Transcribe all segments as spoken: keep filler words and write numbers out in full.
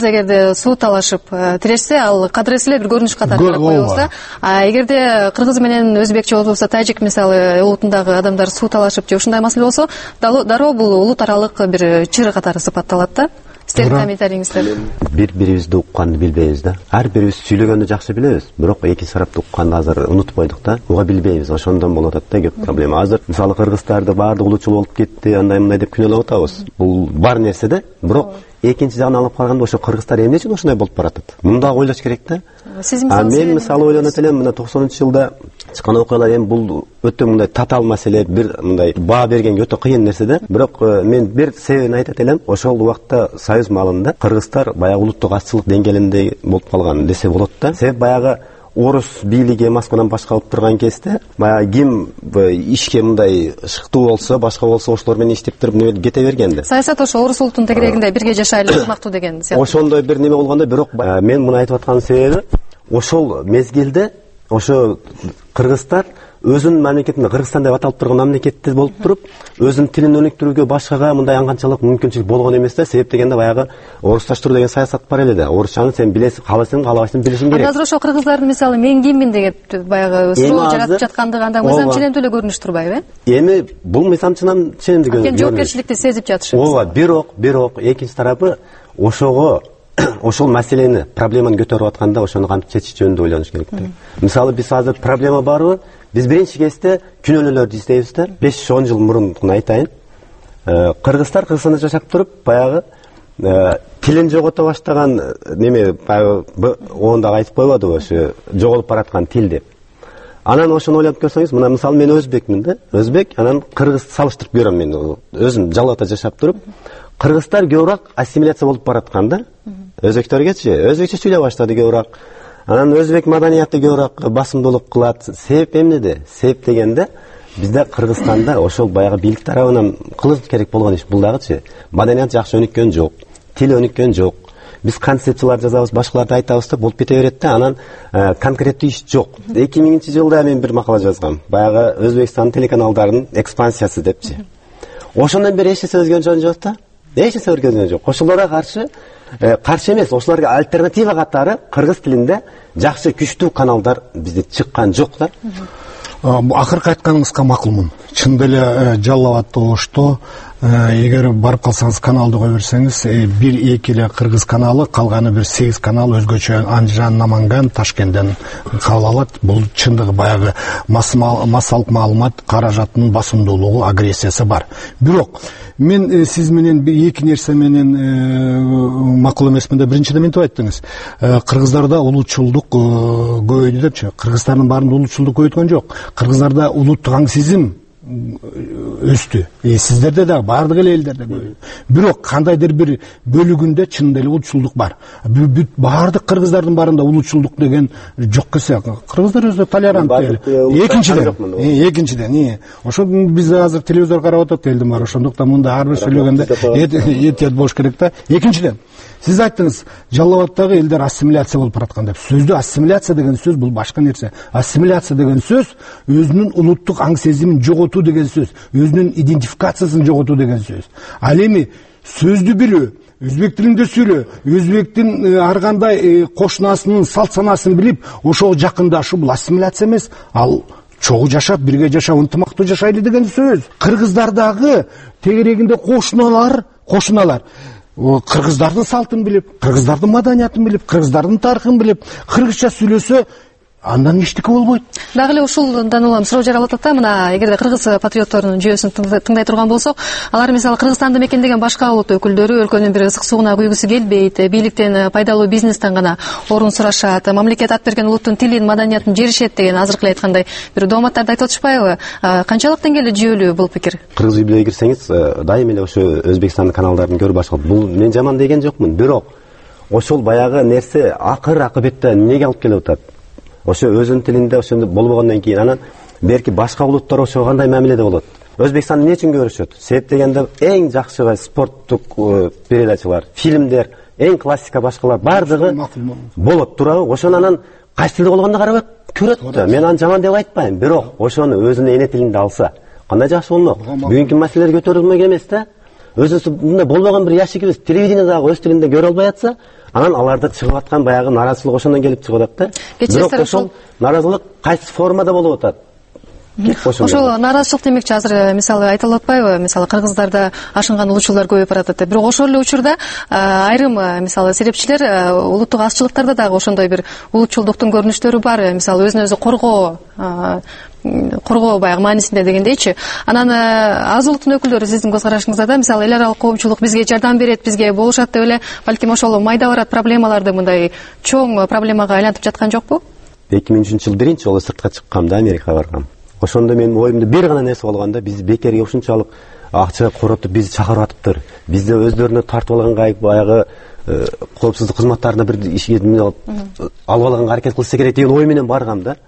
кыргыз эгерде суу талашып тирешсе, ал кадырет эле бир көрүнүш катары карап коебуз да. А эгерде кыргыз менен өзбекче болбосо, тажик мисалы улутундагы адамдар суу талашып же ушундай маселе болсо, дароо бул улут аралык бир чыр катары сыпатталат да. Сиздердин комментарийиңиздер. Бири-бирибизди укканды билбейбиз да. Ар бирибиз сүйлөгөндү жакшы билебиз, бирок экинчи тарапты укканды азыр унутуп койдук да. Уга билбейбиз. Ошондон болуп атат да көп проблема. Азыр мисалы кыргыздарды баардык улутчул болуп кетти, андай-мындай деп күнөөлөп атабыз. Бул бар нерсе да, бирок экинчи жагын алып караганда ошо кыргыздар эмне үчүн ошондой болуп баратат? Мында ойлош керек да. А мен мисалы ойлонот элем, мына токсонунчу жылда чыккан окуялар эми бул өтө мындай татаал маселе, бир мындай баа бергенге өтө кыйын нерсе да. Бирок мен бир себебин айтат элем, ошол убакта союз маалында кыргыздар баягы улуттук азчылык деңгээлинде болуп калган десе болот да. Себеп баягы орус бийлиги Москвадан башка алып турган кезде баягы ким ишке мындай шыктуу болсо, башка болсо ошолор менен иштеп туруп неме кете бергенде. Саясат ошо орус улутунун тегерегинде бирге жашайлы ыкмактуу деген сыяктуу. Ошондой бир неме болгондо, бирок мен муну айтып аткан себеби ошол мезгилде ошо кыргыздар өзүнүн мамлекетинде, Кыргызстан деп аталып турган мамлекетте болуп туруп, өзүнүн тилин өнүктүрүүгө башкага мындай аңганчалык мүмкүнчүлүк болгон эмес да. Себеп дегенде баягы орусташтыруу деген саясат бар эле да. Орусчаны сен билесиң, кааласаң, каалабайсың, билишиң керек. Азыр ошо кыргыздардын мисалы мен киммин деп баягы суроо жаратып жаткандыгы анда мыйзам ченемдүү эле көрүнүш турбайбы, э? Эми бул мыйзам ченемдүү көрүнүш. Жоопкерчиликти сезип жатышыбыз. Ооба, бирок, бирок экинчи тарапы ошого ошол маселени, проблеманы көтөрүп атканда ошону кантип чечиш жөнүндө ойлонуш керек да. Мисалы биз азыр проблема барбы? Биз биринчи кезде күнөөлөрдү издейбиз да. беш он жыл мурункуну айтайын. Кыргыздар Кыргызстанда жашап туруп, баягы тилин жогото баштаган неме, баягы ондагы айтып койбодубу, ошо жоголуп бараткан тил деп. Анан ошону ойлоп көрсөңүз, мына мисалы мен өзбекмин да. Өзбек, анан кыргыз салыштырып көрөм мен. Өзүм Жалалда жашап туруп, кыргыздар көбүрөөк ассимиляция болуп бараткан да. Өзбектөргөчү, өзбекче сүйлөй баштады көбүрөөк. Анан өзбек маданияты көбүрөөк басымдуулук кылат. Себеп эмнеде? Себеп дегенде бизде Кыргызстанда ошол баягы бийлик тарабынан кылыш керек болгон иш бул дагычы. Маданият жакшы өнүккөн жок, тил өнүккөн жок. Биз концепциялар жазабыз, башкаларды айтабыз да, болуп кете берет да, анан конкреттүү иш жок. эки миңинчи жылда мен бир макала жазгам. Баягы Өзбекстан телеканалдарынын экспансиясы депчи. Ошондон бери эч нерсе өзгөргөн жок да. Эч нерсе өзгөргөн жок. Ошолорго каршы каршы эмес, ошолорго альтернатива катары кыргыз тилинде жакшы күчтүү каналдар бизде чыккан жок да. Акыркы айтканыңызга макулмун. Чындап эле Жалал абад ошто эгер барып калсаңыз каналды кое берсеңиз, бир эки эле кыргыз каналы, калганы бир сегиз канал өзгөчө Анжан, Наманган, Ташкенттен кабыл алат. Бул чындыгы баягы массалык маалымат каражатынын басымдуулугу, агрессиясы бар. Бирок мен сиз менен эки нерсе менен макул эмесмин да. Биринчиден мынтип айттыңыз. Кыргыздарда улутчулдук көбөйдү депчи. Кыргызстардын баарында улутчулдук көбөйткөн жок. Кыргыздарда улуттук аңсизм өстү. E, сиздерде да баардык эле элдерде көбөйдү. Бирок кандайдыр бир бөлүгүндө чын эле улутчулдук бар. Бүт баардык кыргыздардын баарында улутчулдук деген жок кесе. Кыргыздар өзү толерант эле. Экинчиден, экинчиден, ошо биз азыр телевизор карап атат элдин бар. Ошондуктан мында ар бир сүйлөгөндө этият болуш керек да. Экинчиден, сиз айттыңыз, Жалал абадтагы элдер ассимиляция болуп бараткан деп. Сөздү ассимиляция деген сөз бул башка нерсе. Ассимиляция деген сөз өзүнүн улуттук аң сезимин жоготуу деген сөз, өзүнүн идентификациясын жоготуу деген сөз. Ал эми сөздү билүү, өзбек тилинде сүйлөө, өзбектин ар кандай кошунасынын салт санасын билип, ошого жакындашуу бул ассимиляция эмес. Ал чогуу жашап, бирге жашап, ынтымактуу жашайлы деген сөз. Кыргыздардагы тегерегинде кошуналар, кошуналар кыргыздардын салтын билип, кыргыздардын маданиятын билип, кыргыздардын тарыхын билип, кыргызча сүйлөсө, андан эчтеке болбойт. Дагы эле ушулдан улам суроо жаралып атат да, мына эгерде кыргыз патриотторунун жүйөсүн тыңдай турган болсок, алар мисалы Кыргызстанды мекендеген башка улут өкүлдөрү өлкөнүн бир ысык сууна куйгусу келбейт, бийликтен пайдалуу бизнестен гана орун сурашат, мамлекет ат берген улуттун тилин, маданиятын жеришет деген азыркы эле айткандай бир дооматтарды айтып атышпайбы? Канчалык деңгээлде жүйөлүү бул пикир? Кыргыз бийлиге кирсеңиз, дайым эле ошо Өзбекстандын каналдарын көрүп башка. Бул мен жаман деген жокмун, бирок ошол баягы нерсе акыр акыбетте эмнеге алып келип атат? Ошо өзүнүн тилинде ошондой болбогондон кийин анан берки башка улуттар ошого кандай мамиледе болот? Өзбекстан эмне үчүн көрүшөт? Себеп дегенде эң жакшы спорттук передачалар, фильмдер, эң классика башкалар бардыгы болот, туурабы? Ошону анан кайсы тилде болгондо карабай көрөт да. Мен аны жаман деп айтпайм, бирок ошону өзүнүн эне тилинде алса, кандай жакшы болмок? Бүгүнкү маселелер көтөрүлмөк эмес да. өзүнсү мындай болбогон бир ящик эмес, телевидениядагы өз тилинде көрө албай атса, анан аларда чыгып аткан баягы нааразычылык ошондон келип чыгып атат да. Бирок ошол нааразылык кайсы формада болуп атат? Ошол нааразычылык демекчи азыр мисалы айтылып атпайбы, мисалы кыргыздарда ашынган улуучулар көбөйүп баратат. Бирок ошол эле учурда айрым мисалы серепчилер улуттук азчылыктарда дагы ошондой бир улуучулдуктун көрүнүштөрү бар. Мисалы өзүн өзү коргоо коргоо баягы маанисинде дегендейчи. Анан аз улуттун өкүлдөрү сиздин көз карашыңызда да мисалы эл аралык коомчулук бизге жардам берет, бизге болушат деп эле балким ошол майда барат проблемаларды мындай чоң проблемага айлантып жаткан жокпу? эки миң үчүнчү жылы биринчи жолу сыртка чыккам да, Америкага баргам. Ошондо менин оюмда бир гана нерсе болгон да, биз бекерге ушунчалык акча коротуп бизди чакырып атыптыр. Бизди өздөрүнө тартып алганга баягы коопсуздук кызматтарына бир ишке алып алганга аракет кылса керек деген ой менен баргам да.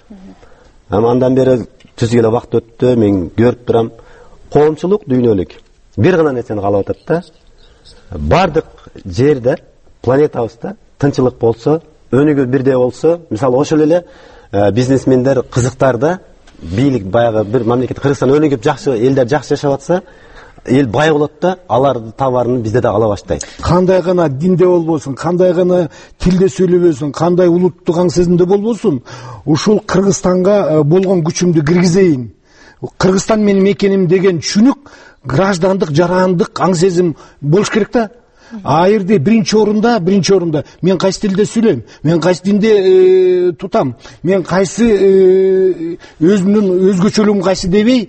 Андан бери түз эле убакыт өттү, мен көрүп турам, коомчулук дүйнөлүк бир гана нерсени каалап атат да. Бардык жерде, планетабызда тынчылык болсо, өнүгүү бирдей болсо, мисалы ошол эле бизнесмендер, кызыктарда бийлик баягы бир мамлекет Кыргызстан өнүгүп жакшы, элдер жакшы жашап атса, эл бай болот да, алардын товарын бизде да ала баштайт. Кандай гана динде болбосун, кандай гана тилде сүйлөбөсүн, кандай улуттук аң сезимде болбосун, ушул Кыргызстанга болгон күчүмдү киргизейин. Кыргызстан менин мекеним деген түшүнүк, граждандык, жарандык аң сезим болуш керек да. А жерде биринчи орунда, биринчи орунда мен кайсы тилде сүйлөйм, мен кайсы динде тутам, мен кайсы өзүмдүн өзгөчөлүгүм кайсы дебей,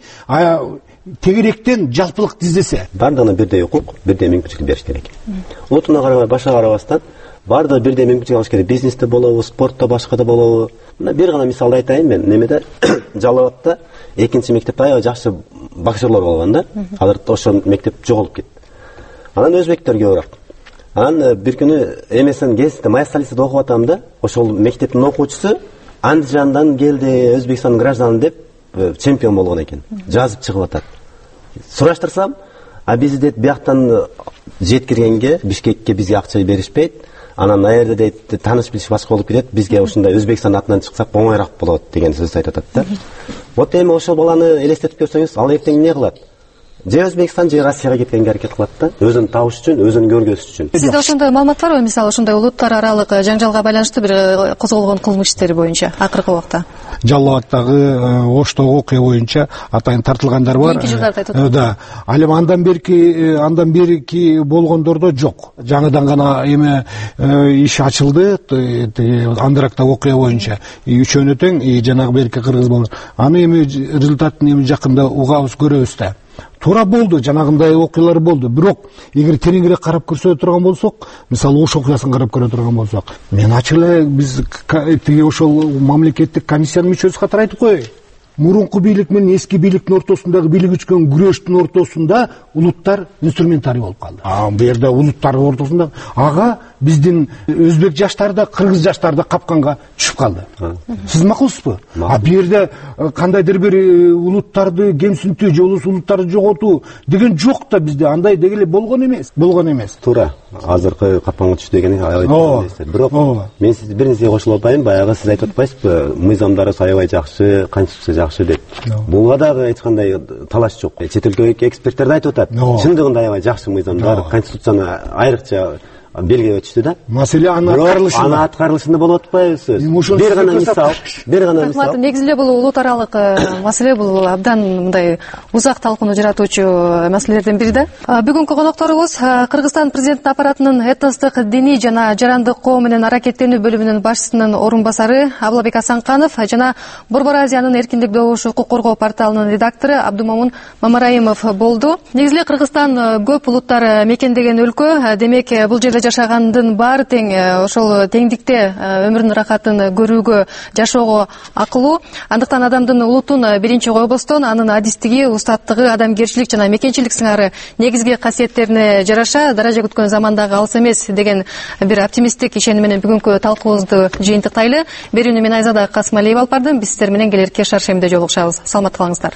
тегеректен жалпылык издесе. Бардыгына бирдей укук, бирдей мүмкүнчүлүк бериш керек. Улутуна карабай, башка карабастан, бардыгы бирдей мүмкүнчүлүк алыш керек. Бизнесте болобу, спортто, башкада болобу. Мына бир гана мисал айтайын, мен немеде Жалал Абадта экинчи мектепте аябай жакшы боксерлор болгон да. Азыр ошол мектеп жоголуп кетти. Анан өзбектерге барат. Анан бир күнү эмесен гезитте Мая столицада окуп атам да, ошол мектептин окуучусу Андижандан келди, Өзбекстандын гражданы деп чемпион болгон экен. Жазып чыгып атат. Сураштырсам, а биз дейт бияктан жеткиргенге, Бишкекке бизге акча беришпейт. Анан аерде дейт тааныш билиш башка болуп кетет. Бизге ушундай Өзбекстан атынан чыксак оңоюраак болот деген сөз айтып атат да. Вот эми ошол баланы элестетип көрсөңүз, ал эртең эмне кылат? Же Өзбекстан, же Россияга кеткенге аракет кылат да, өзүн табыш үчүн, өзүн көргөзүш үчүн. Сизде ошондой маалымат барбы? Мисалы ошондой улуттар аралык жанжалга байланыштуу бир козголгон кылмыш иштери боюнча акыркы убакта? Жалал Абадтагы Оштогу окуя боюнча атайын тартылгандар бар. Кийинки жылдарда айтып да. Ал эми андан берки, андан берки болгондордо жок. Жаңыдан гана эме иш ачылды, андыракта окуя боюнча. Үчөөнө тең жанагы берки кыргыз болду. Аны эми результатын эми жакында угабыз, көрөбүз да. Туура болду, жанагындай окуялар болду. Бирок эгер тереңирээк карап көрсө турган болсок, мисалы Ош окуясын карап көрө турган болсок, мен ачык эле биз тиги ошол мамлекеттик комиссиянын мүчөсү катары айтып коеюн. Мурунку бийлик менен эски бийликтин ортосундагы бийлик үчкөн күрөштүн ортосунда улуттар инструментарий болуп калды. А бу жерде улуттар ортосунда ага биздин өзбек жаштары да, кыргыз жаштары да капканга түшүп калды. Сиз макулсузбу? А бу жерде кандайдыр бир улуттарды кемсинтүү же улуттарды жоготуу деген жок да бизде. Андай дегеле болгон эмес, болгон эмес. Туура. Азыркы капканга түштү деген айтып. Бирок мен сизди бир нерсеге кошулуп атпайм, баягы сиз айтып атпайсызбы, мыйзамдары аябай жакшы, конституция жакшы деп. Буга дагы эч кандай талаш жок. Чет өлкөлүк эксперттер да айтып атат. Чындыгында аябай жакшы мыйзамдар, конституцияны айрыкча белгилеп өтүштү да. Маселе анын аткарылышында. Анын аткарылышында болуп атпайбы сөз? Бир гана мисал, бир гана мисал. Негизи эле бул улут аралык маселе, бул абдан мындай узак талкууну жаратуучу маселелерден бири да. Бүгүнкү конокторубуз Кыргызстан президенттин аппаратынын этностук, диний жана жарандык коом менен аракеттенүү бөлүмүнүн башчысынын орун басары Аблабек Асанканов жана Борбор Азиянын эркиндик добушу укук коргоо порталынын редактору Абдумомун Мамараимов болду. Негизи эле Кыргызстан көп улуттар мекендеген өлкө, демек бул жерде жашагандын баары тең, ошол теңдикте өмүрүнүн рахатын көрүүгө, жашоого акылуу. Андыктан адамдын улутун биринчи койбостон анын адистиги, устаттыгы, адамгерчилик жана мекенчилик сыңары негизги касиеттерине жараша даража күткөн замандагы алыс эмес деген бир оптимисттик ишеним менен бүгүнкү талкуубузду жыйынтыктайлы. Берүүнү мен Айзада Касымалиева алып бардым. Биз сиздер менен келерки шаршемде жолугушабыз. Саламатта калыңыздар.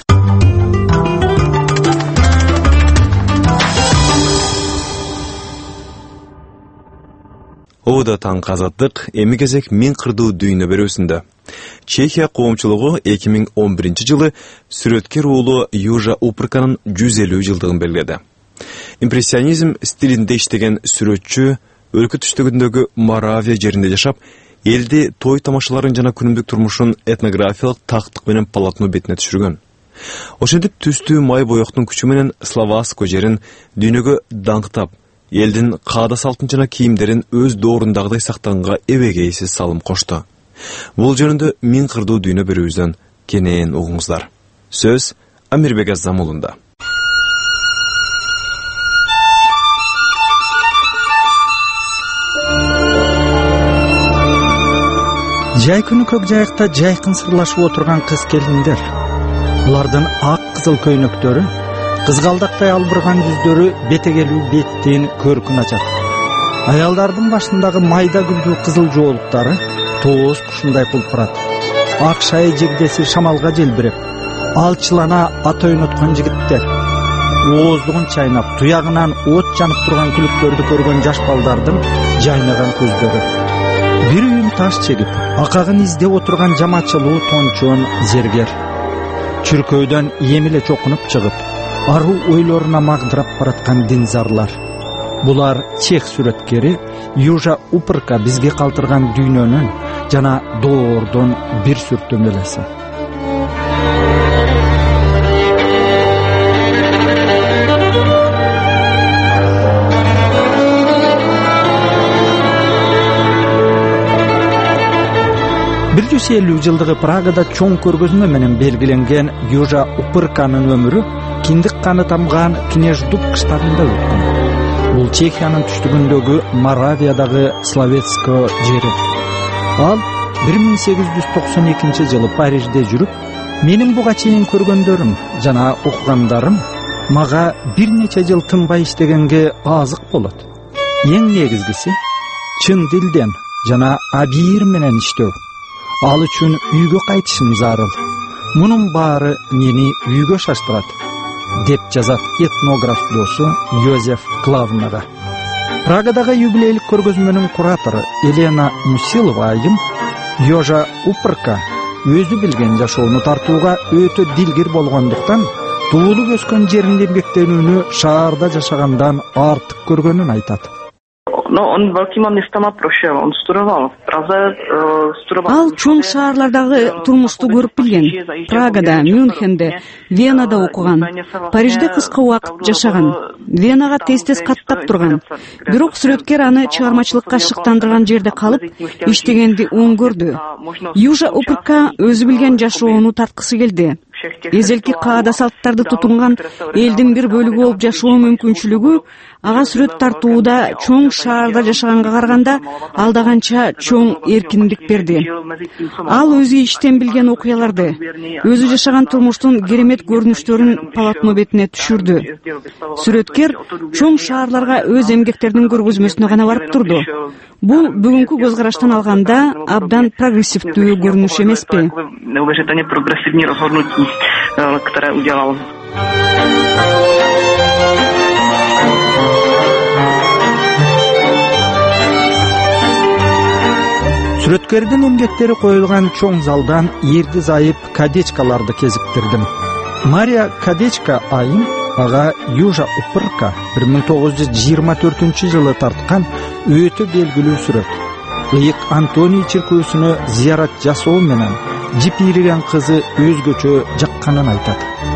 Ода таң казаттык эми кезек мен кырдуу дүйнө берүүсүндө. Чехия коомчулугу эки миң он биринчи жылы сүрөткер уулу Южа Упрканын жүз элүү жылдыгын белгиледи. Импрессионизм стилинде иштеген сүрөтчү өлкө түштүгүндөгү Моравия жеринде жашап, элди той тамашаларын жана күнүмдүк турмушун этнографиялык тактык менен полотно бетине түшүргөн. Ошентип түстүү май боёктун күчү менен Словацко жерин дүйнөгө даңктап, элдин каада салтын жана кийимдерин өз доорундагыдай сактаганга эбегейсиз салым кошту. Бул жөнүндө миң кырдуу дүйнө берүүбүздөн кенен угуңуздар. Сөз Амирбек Азам уулунда. Жай күнү көк жайыкта жайкын сырлашып отурган кыз келиндер. Булардын ак кызыл көйнөктөрү, кызгалдактай албырган жүздөрү бетегелүү беттин көркүн ачат. Аялдардын башындагы майда гүлдүү кызыл жоолуктары тооз кушундай кулпурат. Ак шай жегдеси шамалга желбиреп, алчылана ат ойноткон жигиттер. Ооздугун чайнап, туягынан от жанып турган күлүктөрдү көргөн жаш балдардын жайнаган көздөрү. Бир үйүм таш чегип, акагын издеп отурган жамачылуу тончон зергер. Чүркөйдөн эмиле чокунуп чыгып, аруу ойлоруна магдырап бараткан динзарлар. Булар чех сүрөткери Южа Упрка бизге калтырган дүйнөнүн жана доордун бир сүртөмөлөсү. бир жүз элүү жылдыгы Прагада чоң көргөзмө менен белгиленген Южа Упрканын өмүрү киндик каны тамган Кнеждуб кыштарында өткөн. Бул Чехиянын түштүгүндөгү Моравиядагы Словецко жери. Ал бир миң сегиз жүз токсон экинчи жылы Парижде жүрүп, менин буга чейин көргөндөрүм жана окугандарым мага бир нече жыл тынбай иштегенге азык болот. Эң негизгиси чын дилден жана абийир менен иштөө. Ал үчүн үйгө кайтышым зарыл. Мунун баары мени үйгө шаштырат, деп жазат этнограф досу Йозеф Клавнага. Прагадагы юбилейлик көргөзмөнүн куратору Елена Мусилова айым Южа Упрка өзү билген жашоону тартууга өтө дилгир болгондуктан туулуп өскөн жеринде эмгектенүүнү шаарда жашагандан артык көргөнүн айтат. No, on velkýma městama prošel. On studoval v Praze, studoval... Ал чоң шаарлардагы турмушту көрүп билген. Прагада, Мюнхенде, Венада окуган. Парижде кыска убакыт жашаган. Венага тез-тез каттап турган. Бирок сүрөткер аны чыгармачылыкка шыктандырган жерде калып, иштегенди оң көрдү. Южа Упрка өзү билген жашоону тарткысы келди. Эзелки каада салттарды тутунган элдин бир бөлүгү болуп жашоо мүмкүнчүлүгү ага сүрөт тартууда чоң шаарда жашаганга караганда алдаганча чоң эркиндик берди. Ал өзү иштен билген окуяларды, өзү жашаган турмуштун керемет көрүнүштөрүн полотно бетине түшүрдү. Сүрөткер чоң шаарларга өз эмгектеринин көргөзмөсүнө гана барып турду. Бул бүгүнкү көз караштан алганда абдан прогрессивдүү көрүнүш эмеспи? Neuvěřitelně progresivní rozhodnutí, které udělal. Сүрөткердин эмгектери коюлган чоң залдан эрди зайып Кадечкаларды кезиктирдим. Мария Кадечка айым ага Южа Упрка бир миң тогуз жүз жыйырма төртүнчү жылы тарткан өтө белгилүү сүрөт. Ыйык Антоний чиркөөсүнө зиярат жасоо менен жип ийриген кызы өзгөчө жакканын айтат.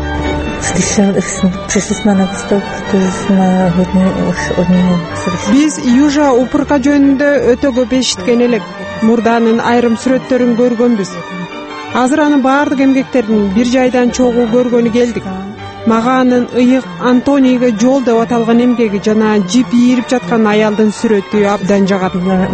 Биз Южа Упрка жөнүндө өтө көп эшиткен элек. Мурданын айрым сүрөттөрүн көргөнбүз. Азыр анын баардык эмгектерин бир жайдан чогуу көргөнү келдик. Мага анын ыйык Антонийге жол деп аталган эмгеги жана жип ийрип жаткан аялдын сүрөтү абдан жагат.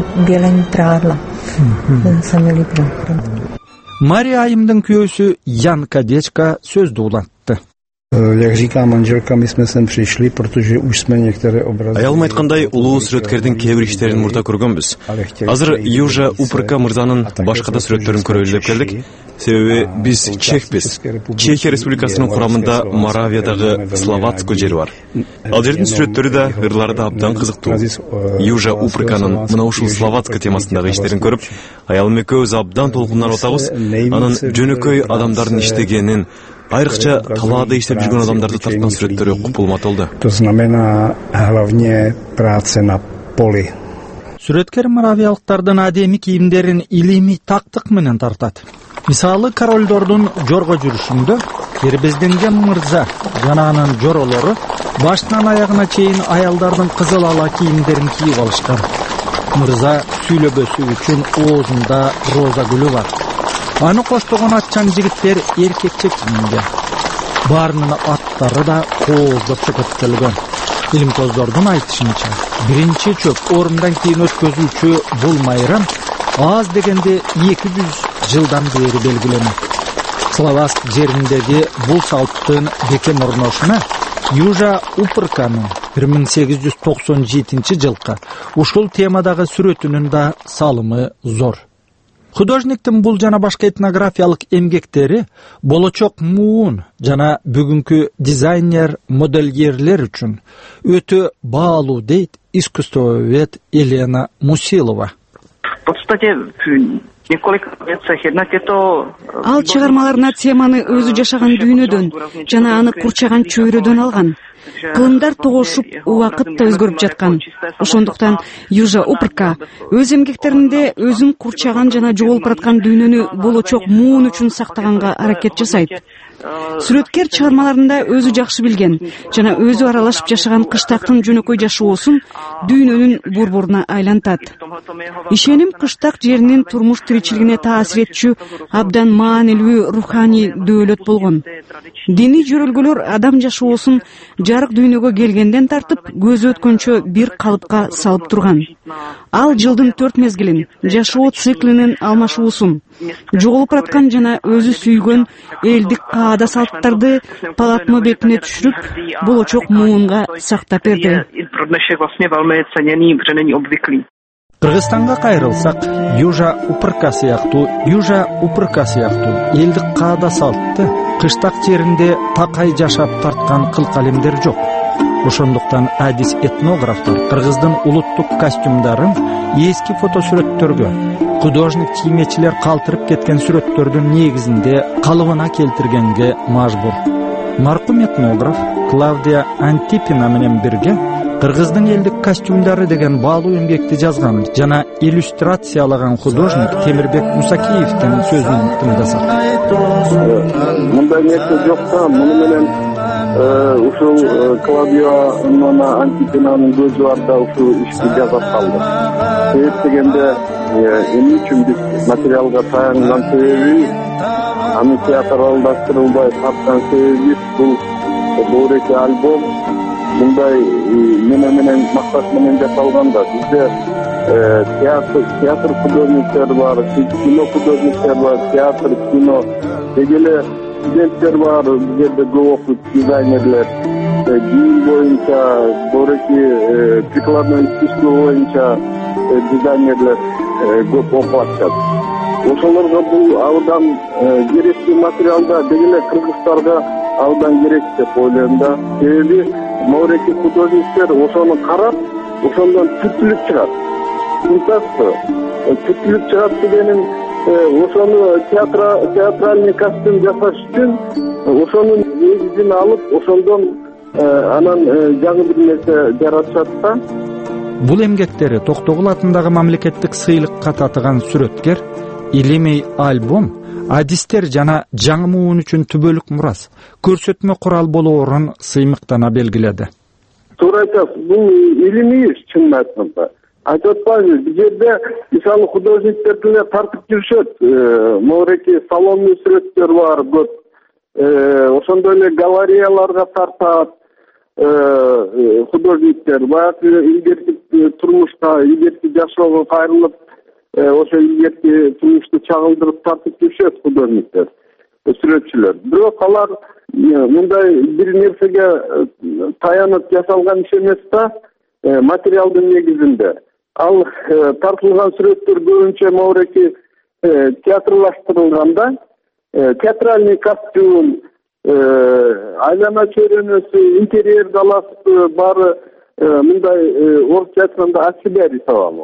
Мария айымдын күйөөсү Ян Кадечка сөздү улантты. Як říká manželka, my jsme sem přišli, protože už jsme některé obrazy. Аялым айткандай, улуу сүрөткердин кээ бир иштерин мурда көргөнбүз. Азыр Южа Упрка мырзанын башка да сүрөттөрүн көрөлү деп келдик. Себеби биз чехпиз. Чехия республикасынын курамында Моравиядагы Словацко жери бар. Ал жердин сүрөттөрү да, ырлары да абдан кызыктуу. Южа Упрканын мына ушул Словацко темасындагы иштерин көрүп, аялым экөөбүз абдан толкунданып атабыз. Анын жөнөкөй адамдардын иштегенин, Айрыкча талаада иштеп жүргөн адамдарды тарткан сүрөттөрү купулматылды. To znamená hlavně práce na poli. Сүрөткер моравиялыктардын адеми кийимдерин илимий тактык менен тартат. Мисалы, королдордун жорго жүрүшүндө кербезденген мырза жана анын жоролору башынан аягына чейин аялдардын кызыл ала кийимдерин кийип алышкан. Мырза сүйлөбөсү үчүн оозунда роза гүлү бар. Аны коштогон атчан жигиттер эркекче кийинген. Баарынын аттары да кооздоп чөкөттөлгөн. Илимтоздордун айтышынча, биринчи чөп орундан кийин өткөзүүчү бул майрам аз дегенде эки жүз жылдан бери белгиленет. Словацк жериндеги бул салттын бекем орношуна Южа Упырканын бир миң сегиз жүз токсон жетинчи жылкы ушул темадагы сүрөтүнүн да салымы зор. Художниктин бул жана башка этнографиялык эмгектери болочок муун жана бүгүнкү дизайнер модельерлер үчүн өтө баалуу дейт искусствовед Елена Мусилова. Ал чыгармаларына теманы өзү жашаган дүйнөдөн жана аны курчаган чөйрөдөн алган. Кылымдар тогошуп, убакыт да өзгөрүп жаткан. Ошондуктан Южа Упырка өз эмгектеринде өзүн курчаган жана жоголуп бараткан дүйнөнү болочок муун үчүн сактаганга аракет жасайт. Сүрөткер чыгармаларында өзү жакшы билген жана өзү аралашып жашаган кыштактын жөнөкөй жашоосун дүйнөнүн борборуна айлантат. Ишеним кыштак жеринин турмуш тиричилигине таасир этчү абдан маанилүү руханий дөөлөт болгон. Диний жөрөлгөлөр адам жашоосун жарык дүйнөгө келгенден тартып көзү өткөнчө бир калыпка салып турган. Ал жылдын төрт мезгилин, жашоо циклинин алмашуусун, жоголуп бараткан жана өзү сүйгөн элдик каада салттарды полотно бетине түшүрүп, болочок муунга сактап берди. Кыргызстанга кайрылсак, Южа Упырка сыяктуу, Южа Упырка сыяктуу элдик каада салтты кыштак жеринде такай жашап тарткан кылкалемдер жок. Ошондуктан адис этнографтар кыргыздын улуттук костюмдарын эски фотосүрөттөргө, художник киймечилер калтырып кеткен сүрөттөрдүн негизинде калыбына келтиргенге мажбур. Маркум этнограф Клавдия Антипина менен бирге кыргыздын элдик костюмдары деген баалуу эмгекти жазган жана иллюстрациялаган художник Темирбек Мусакеевдин сөзүн тыңдасак. Мындай нерсе жок да, муну менен ушул Клавдия Антипинанын көзү бар да ушул ишти жасап калды. Себеп дегенде эмне үчүн биз материалга таянган себеби, аны театралдаштырылбай тарткан себеби бул Бууреки альбом мындай менен менен макташ менен жасалган да. Бизде театр театр художниктер бар, кино художниктер бар, театр, кино, дегеле студенттер бар, бизде көп окуйт дизайнерлер. Кийим боюнча, Бууреки прикладное искусство боюнча дизайнерлер көп окуп атышат. Ошолорго бул абдан керектүү материалда, дегеле кыргыздарга абдан керек деп ойлойм да. Себеби Бууреки художниктер ошону карап, ошондон түтүлүп чыгат. Тунтасты. Түтүлүп чыгат дегенин ошону театральный костюм жасаш үчүн ошонун негизин алып, ошондон анан жаңы бир нерсе жаратышат да. Бул эмгектери Токтогул атындагы мамлекеттик сыйлыкка татыган сүрөткер Илимей альбом адистер жана жаңы муун үчүн түбөлүк мурас, көрсөтмө курал болоорун сыймыктана белгиледи. Туура айтасыз, бул илимий иш чын айтымда. Айтып атпайбы, бул жерде мисалы художниктер деле тартып жүрүшөт. Бууреки салондуу сүрөттөр бар көп. Ошондой эле галереяларга тартат художниктер. Баягы илгерки турмушка, илгерки жашоого кайрылып, ошо илгерки турмушту чагылдырып тартып жүрүшөт художниктер, сүрөтчүлөр. Бирок алар мындай бир нерсеге таянып жасалган иш эмес да, материалдын негизинде. Ал тартылган сүрөттөр көбүнчө Бууреки театрлаштырылганда, театральный костюм, айлана чөйрөнөсү, интерьер даласы баары мындай орусча айтканда от себя рисовал.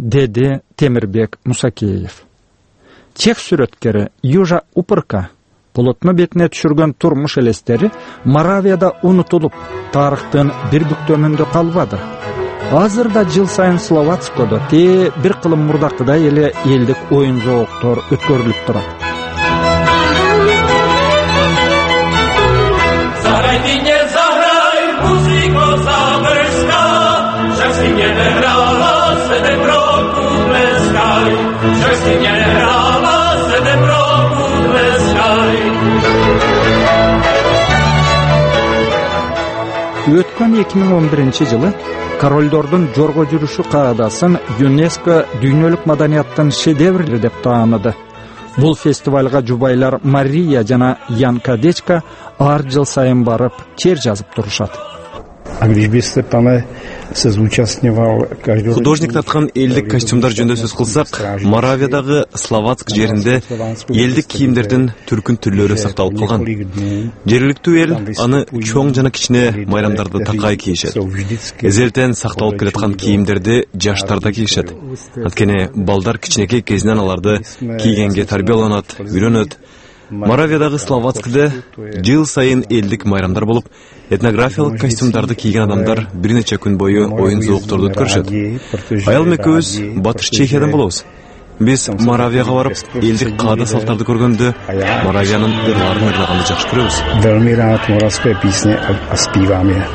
Деди Темирбек Мусакеев. Чех сүрөткери Южа Упырка полотно бетине түшүргөн турмуш элестери Моравияда унутулуп, тарыхтын бир бүктөмүндө калбады. Азыр да жыл сайын Словацкодо те бир кылым мурдакыдай эле элдик оюн зооктор өткөрүлүп турат. Өткөн эки миң он биринчи жылы королдордун жорго жүрүшү каадасын ЮНЕСКО дүйнөлүк маданияттын шедеври деп тааныды. Бул фестивалга жубайлар Мария жана Ян Кадечка ар жыл сайын барып, чер жазып турушат. Художник таткан элдик костюмдар жөнүндө сөз кылсак, Моравиядагы Словацк жеринде элдик кийимдердин түркүн түрлөрү сакталып калган. Жергиликтүү эл аны чоң жана кичине майрамдарда такай кийишет. Эзелтен сакталып келаткан кийимдерди жаштар да кийишет. Анткени балдар кичинекей кезинен аларды кийгенге тарбияланат, үйрөнөт. Моравиядагы Словацкда жыл сайын элдик майрамдар болуп, этнографиялык костюмдарды кийген адамдар бир нече күн бою оюн зоокторду өткөрүшөт. Аялым экөөбүз Батыш Чехиядан болобуз. Биз Моравияга барып, элдик каада салттарды көргөндө, Моравиянын ырларын ырлаганды жакшы көрөбүз. Velmi rád moravské písně a zpívám je.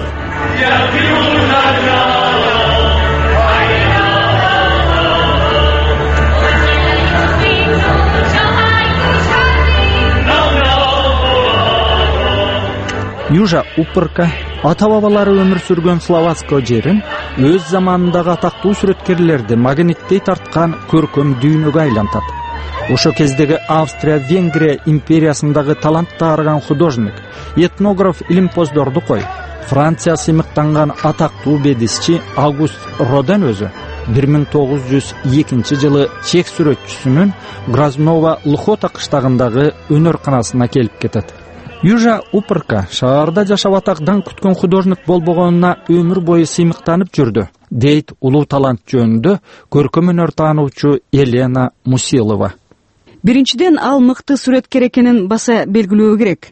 Южа Упырка ата-бабалары өмүр сүргөн Словацко жерин өз заманындагы атактуу сүрөткерлерди магниттей тарткан көркөм дүйнөгө айлантат. Ошо кездеги Австрия-Венгрия империясындагы талантты арыган художник, этнограф илимпоздорду кой, Франция сыймыктанган атактуу бедисчи Аугуст Роден өзү бир миң тогуз жүз экинчи жылы чех сүрөтчүсүнүн Грознова Лхота кыштагындагы өнөрканасына келип кетет. Южа Упырка шаарда жашап атакдан күткөн художник болбогонуна өмүр бою сыймыктанып жүрдү, дейт улуу талант жөнүндө көркөм өнөр таануучу Елена Мусилова. Биринчиден ал мыкты сүрөткер экенин баса белгилөө керек.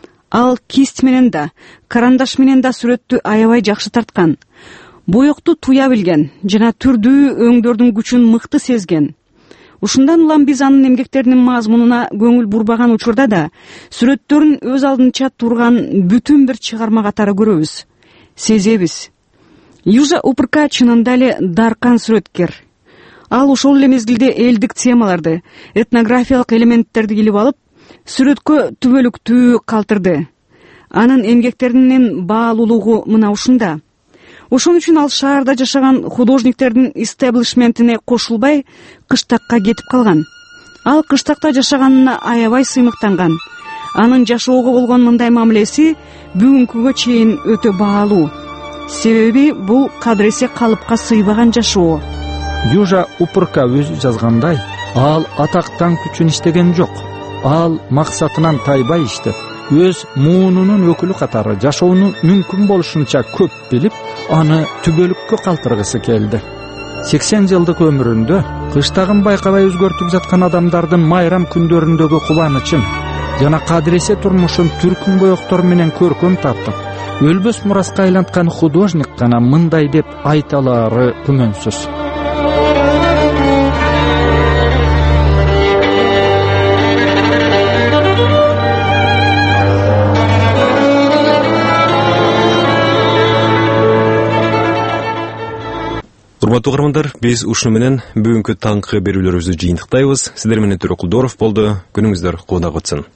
Ал кисть менен да, карандаш менен да сүрөттү аябай жакшы тарткан. Боёкту туя билген жана түрдүү өңдөрдүн күчүн мыкты сезген. Ушундан улам биз анын эмгектеринин мазмунуна көңүл бурбаган учурда да сүрөттөрүн өз алдынча турган бүтүн бир чыгарма катары көрөбүз, сезебиз. Южа Упырка чынында эле даркан сүрөткер. Ал ошол эле мезгилде элдик темаларды, этнографиялык элементтерди килип алып, сүрөткө түбөлүктүү калтырды. Анын эмгектеринин баалуулугу мына ушунда. Ошон үчүн ал шаарда жашаган художниктердин истеблишментине кошулбай, кыштакка кетип калган. Ал кыштакта жашаганына аябай сыймыктанган. Анын жашоого болгон мындай мамилеси бүгүнкүгө чейин өтө баалуу. Себеби бул кадыресе калыпка сыйбаган жашоо. Южа Упырка өзү жазгандай, ал атактан күчүн иштеген жок. Ал максатынан тайбай иштеп, өз муунунун өкүлү катары жашоону мүмкүн болушунча көп билип, аны түбөлүккө калтыргысы келди. сексен жылдык өмүрүндө кыштагын байкабай өзгөртүп жаткан адамдардын майрам күндөрүндөгү кубанычын жана кадыресе турмушун түркүн боектор менен көркөм тартып, өлбөс мураска айланткан художник гана мындай деп айта алаары күмөнсүз. Урматтуу угармандар, биз ушуну менен бүгүнкү таңкы берүүлөрүбүздү жыйынтыктайбыз. Сиздер менен Төрөкулдоров болду. Күнүңүздөр кубана өтсүн.